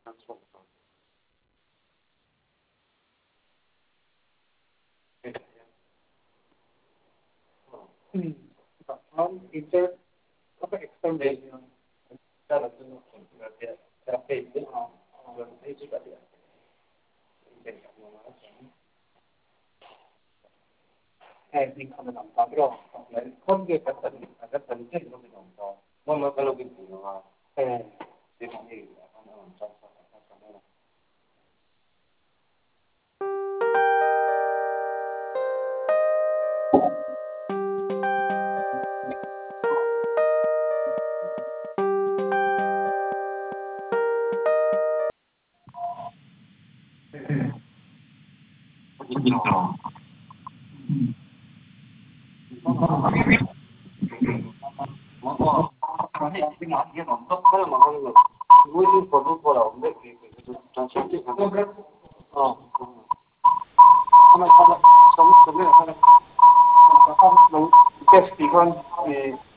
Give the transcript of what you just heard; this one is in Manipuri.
Teacher apa explanation cara tu berarti itu itu tadi di kami nampak bro kon dia kata ni ada penting kami nampak mau kalau gitu di sini akan nampak dia nampak kalau makan gue foto bola udah gitu translate oh sama sama sama sebenarnya sama test di kan